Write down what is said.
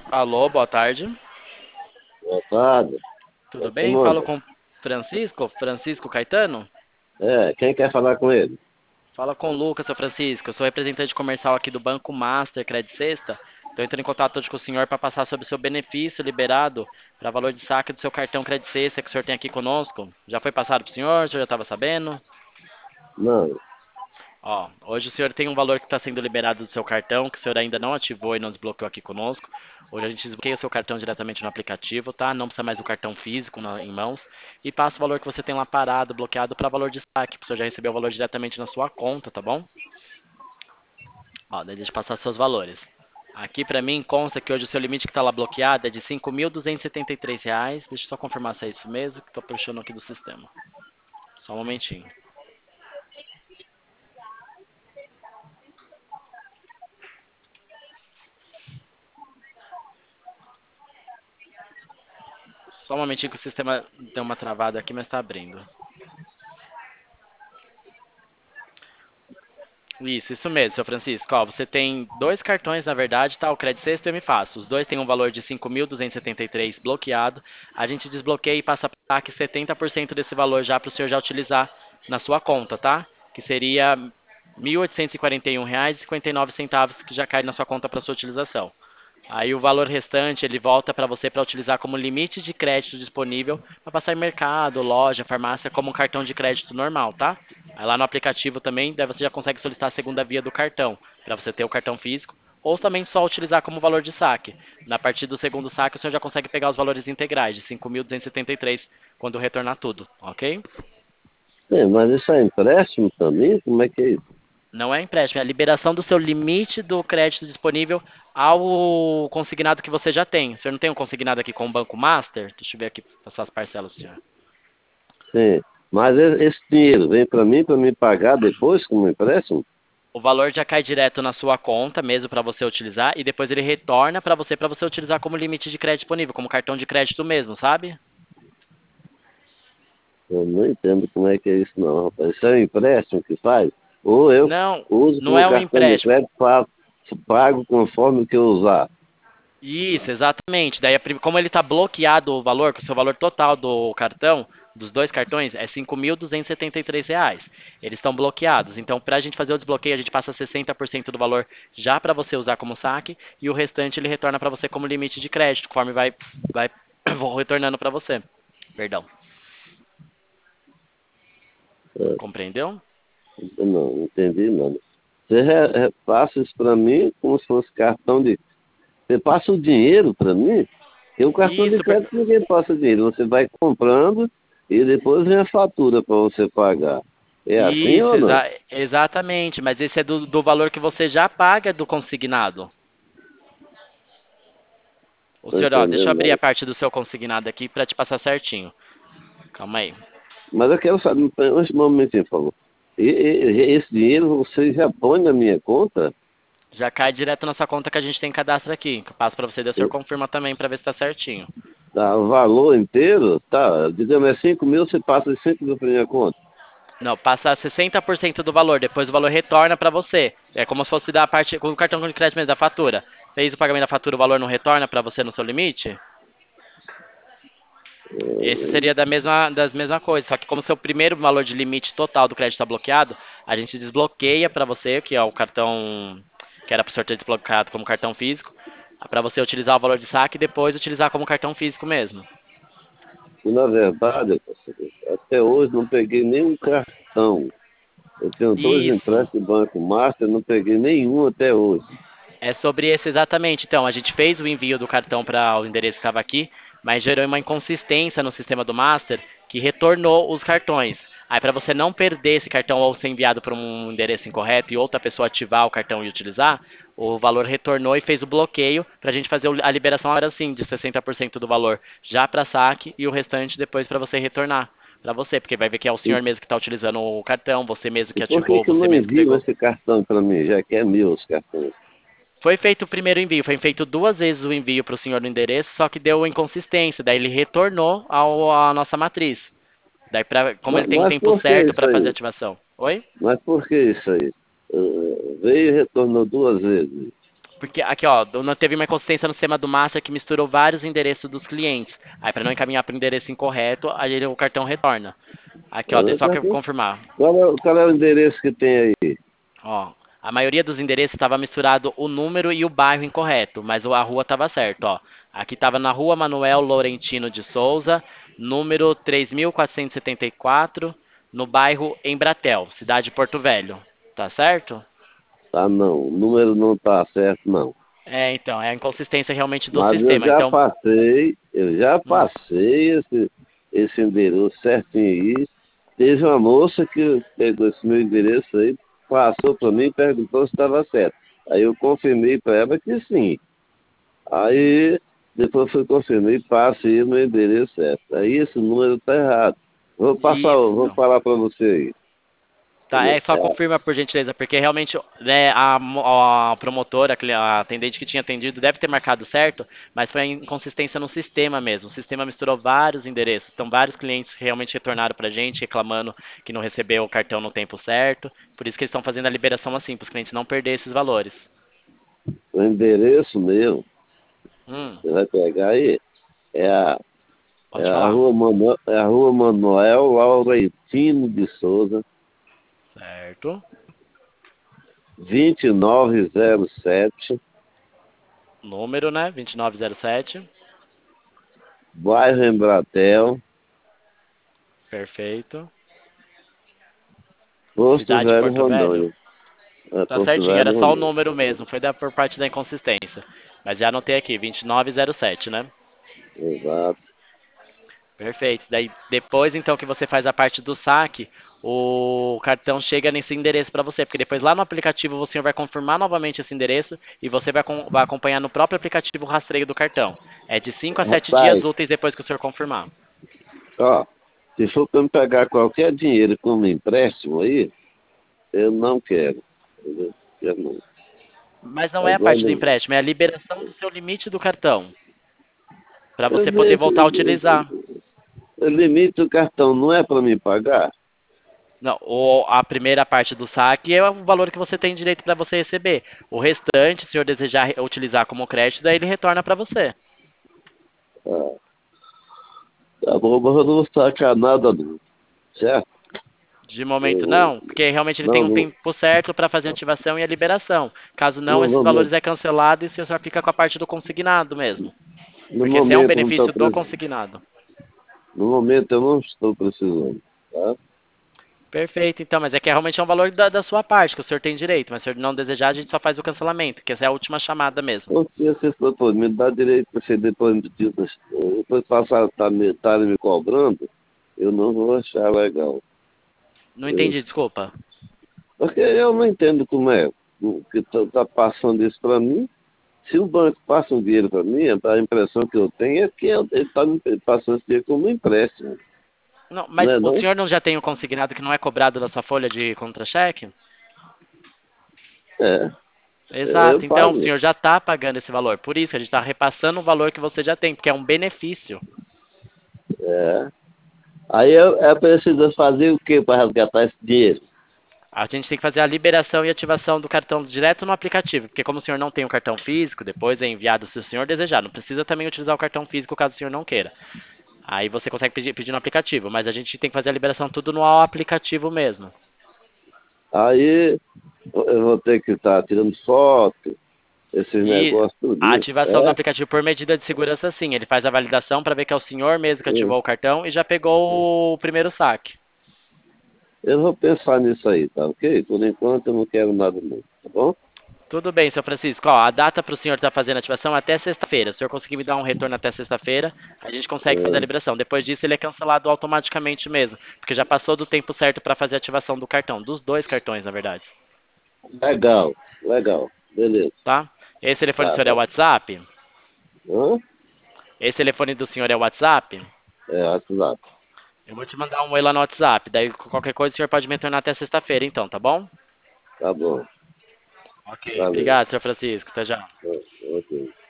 Alô, boa tarde. Boa tarde. Tudo Você bem? Falo manda? com Francisco Caetano? Quem quer falar com ele? Fala com o Lucas, seu Francisco. Eu sou representante comercial aqui do Banco Master Credit Sexta. Estou entrando em contato hoje com o senhor para passar sobre o seu benefício liberado para valor de saque do seu cartão Credit Sexta que o senhor tem aqui conosco. Já foi passado para o senhor? O senhor já estava sabendo? Não, Ó, hoje o senhor tem um valor que está sendo liberado do seu cartão, que o senhor ainda não ativou e não desbloqueou aqui conosco. Hoje a gente desbloqueia o seu cartão diretamente no aplicativo, tá? Não precisa mais do cartão físico em mãos. E passa o valor que você tem lá parado, bloqueado, para valor de saque, para o senhor já receber o valor diretamente na sua conta, tá bom? Ó, daí deixa eu passar seus valores. Aqui para mim consta que hoje o seu limite que está lá bloqueado é de R$ 5.273. Deixa eu só confirmar se é isso mesmo, que estou puxando aqui do sistema. Só um momentinho. Só um momentinho que o sistema deu uma travada aqui, mas está abrindo. Isso mesmo, seu Francisco. Ó, você tem dois cartões, na verdade, tá? O Credit Sexto e o Me Fácil. Os dois têm um valor de 5.273 bloqueado. A gente desbloqueia e passa para aqui 70% desse valor já para o senhor já utilizar na sua conta, tá? Que seria R$ 1.841,59 que já cai na sua conta para sua utilização. Aí o valor restante ele volta para você para utilizar como limite de crédito disponível para passar em mercado, loja, farmácia, como um cartão de crédito normal, tá? Aí lá no aplicativo também, daí você já consegue solicitar a segunda via do cartão, para você ter o cartão físico, ou também só utilizar como valor de saque. Na partir do segundo saque, o senhor já consegue pegar os valores integrais de 5.273 quando retornar tudo, ok? mas isso é empréstimo também? Como é que é isso? Não é empréstimo, é a liberação do seu limite do crédito disponível ao consignado que você já tem. O senhor não tem um consignado aqui com o Banco Master? Deixa eu ver aqui as suas parcelas, senhor. Sim, mas esse dinheiro vem para mim pagar depois como empréstimo? O valor já cai direto na sua conta, mesmo para você utilizar, e depois ele retorna para você utilizar como limite de crédito disponível, como cartão de crédito mesmo, sabe? Eu não entendo como é que é isso não, rapaz. Isso é um empréstimo que faz? Ou eu Não, uso não como é um cartão de empréstimo. crédito, pago conforme o que eu usar. Isso, exatamente. Daí, como ele está bloqueado o valor, que o seu valor total do cartão, dos dois cartões, é R$ 5.273. Eles estão bloqueados. Então, para a gente fazer o desbloqueio, a gente passa 60% do valor já para você usar como saque e o restante ele retorna para você como limite de crédito, conforme vai vou retornando para você. Perdão. É, Compreendeu? não entendi nada. Você repassa isso para mim como se fosse cartão de. Você passa o dinheiro para mim? Porque o cartão de Isso, crédito ninguém passa dinheiro. Você vai comprando e depois vem a fatura para você pagar. É assim isso, ou não? exatamente. Mas esse é do valor que você já paga do consignado. O Estou senhor, ó, deixa eu entendendo abrir a nada. parte do seu consignado aqui para te passar certinho. Calma aí. Mas eu quero saber, um momentinho, por favor. Esse dinheiro você já põe na minha conta? Já cai direto na sua conta que a gente tem cadastro aqui. Que eu passo para você, daí o senhor E- confirma também para ver se tá certinho. Tá, o valor inteiro? Tá, digamos, é 5 mil, você passa de 5 mil para minha conta. Não, passa 60% do valor, depois o valor retorna para você. É como se fosse da parte com o cartão de crédito mesmo da fatura. Fez o pagamento da fatura, o valor não retorna para você no seu limite? Esse seria das mesma coisa, só que como seu primeiro valor de limite total do crédito está bloqueado, a gente desbloqueia para você, que é o cartão que era para o senhor ter desbloqueado como cartão físico, para você utilizar o valor de saque e depois utilizar como cartão físico mesmo. E, na verdade, até hoje não peguei nenhum cartão. Eu tenho dois Isso. empréstimos do Banco Master, não peguei nenhum até hoje. É sobre esse exatamente. Então, a gente fez o envio do cartão para o endereço que estava aqui, mas gerou uma inconsistência no sistema do Master que retornou os cartões. Aí, para você não perder esse cartão ou ser enviado para um endereço incorreto e outra pessoa ativar o cartão e utilizar, o valor retornou e fez o bloqueio para a gente fazer a liberação agora sim de 60% do valor já para saque e o restante depois para você retornar para você, porque vai ver que é o E, senhor mesmo que está utilizando o cartão, você mesmo e que por que ativou, que eu você não mesmo que envio pegou. esse cartão para mim, já que é meu os cartões? Foi feito o primeiro envio, foi feito duas vezes o envio para o senhor no endereço, só que deu inconsistência, daí ele retornou à nossa matriz. Daí, como ele tem Mas tempo por que certo isso para fazer a aí? ativação. Oi? Mas por que isso aí? Veio e retornou duas vezes. Porque aqui, ó, não teve uma inconsistência no sistema do Master que misturou vários endereços dos clientes. Aí, para não encaminhar para o endereço incorreto, aí o cartão retorna. Aqui, ó, deixa só que eu confirmar. Qual é o endereço que tem aí? Ó, a maioria dos endereços estava misturado o número e o bairro incorreto, mas a rua estava certo, ó. Aqui estava na Rua Manuel Laurentino de Souza, número 3474, no bairro Embratel, cidade de Porto Velho. Tá certo? Tá não, o número não tá certo não. É, então, é a inconsistência realmente do Mas sistema. Então, eu já hum, passei esse endereço certinho aí. Teve uma moça que pegou esse meu endereço aí, passou para mim e perguntou se estava certo. Aí eu confirmei para ela que sim. Aí depois eu confirmei, passe aí o meu endereço certo. Aí esse número está errado. Vou isso. falar para você aí. Tá, é só confirma por gentileza, porque realmente né, a promotora, a atendente que tinha atendido deve ter marcado certo, mas foi a inconsistência no sistema mesmo. O sistema misturou vários endereços, então vários clientes realmente retornaram pra gente reclamando que não recebeu o cartão no tempo certo. Por isso que eles estão fazendo a liberação assim, para os clientes não perderem esses valores. O endereço meu, Hum, você vai pegar aí, é a, é pode a falar. Rua Manuel Laurentino de Souza, Certo. 2907, Número, né? 2907. bairro Embratel, Perfeito. Posto Cidade de Velho, Porto Velho. Rondônia. É, Tá Posto certinho, era Velho, só o Rondônia. número mesmo, foi por parte da inconsistência. Mas já anotei aqui, 2907, né? Exato. Perfeito. Daí depois então que você faz a parte do saque, o cartão chega nesse endereço para você, porque depois lá no aplicativo você vai confirmar novamente esse endereço e você vai acompanhar no próprio aplicativo o rastreio do cartão. É de 5 a 7 dias Rapaz, úteis depois que o senhor confirmar. ó, se for para me pegar qualquer dinheiro como empréstimo aí, eu não quero. Entendeu? Eu não. Mas não é a parte do Agora, empréstimo, é a liberação do seu limite do cartão, para eu você poder vejo, voltar a utilizar. o limite do cartão não é para me pagar. Não, a primeira parte do saque é o valor que você tem direito para você receber. O restante, se o senhor desejar utilizar como crédito, daí ele retorna para você. Ah, tá bom, mas eu não vou sacar nada não, certo? De momento Eu, não, porque realmente ele tem não, um tempo certo para fazer a ativação e a liberação. Caso não, no esses valores momento, é cancelado e o senhor fica com a parte do consignado mesmo. no Porque esse é um momento não estou benefício do precisando. consignado. No momento eu não estou precisando, tá? Perfeito, então, mas é que realmente é um valor da sua parte, que o senhor tem direito, mas se o senhor não desejar, a gente só faz o cancelamento, que essa é a última chamada mesmo. Porque se for me dá direito para você depois passar estarem me cobrando, eu não vou achar legal. Não Eu- entendi, desculpa. porque eu não entendo como é o que está passando isso para mim. Se o banco passa um dinheiro para mim, a impressão que eu tenho é que ele está me passando esse dinheiro como um empréstimo, Não, mas não é o não? senhor não já tem o consignado que não é cobrado da sua folha de contra-cheque? É, eu Exato, então o pago. senhor já está pagando esse valor. Por isso, a gente está repassando o valor que você já tem, porque é um benefício. É. Aí eu preciso fazer o que para resgatar esse dinheiro? A gente tem que fazer a liberação e ativação do cartão direto no aplicativo, porque como o senhor não tem o cartão físico, depois é enviado se o senhor desejar. Não precisa também utilizar o cartão físico caso o senhor não queira. Aí você consegue pedir no aplicativo, mas a gente tem que fazer a liberação tudo no aplicativo mesmo. Aí eu vou ter que estar tirando foto, esses E negócios tudo a isso. ativação do aplicativo por medida de segurança, sim. Ele faz a validação para ver que é o senhor mesmo que É. ativou o cartão e já pegou o primeiro saque. Eu vou pensar nisso aí, tá ok? Por enquanto eu não quero nada não, tá bom? Tudo bem, seu Francisco. Ó, a data para o senhor estar fazendo a ativação é até sexta-feira. Se o senhor conseguir me dar um retorno até sexta-feira, a gente consegue fazer a É, liberação. Depois disso, ele é cancelado automaticamente mesmo, porque já passou do tempo certo para fazer a ativação do cartão, dos dois cartões, na verdade. legal, legal. Beleza. Tá? Esse telefone do Tá, senhor é o tá. WhatsApp? Hã? Esse telefone do senhor é o WhatsApp? É, WhatsApp. Eu vou te mandar um oi lá no WhatsApp. Daí, qualquer coisa, o senhor pode me retornar até sexta-feira, então, tá bom? Tá bom. Ok. Valeu. Obrigado, senhor Francisco. Até já. É, ok.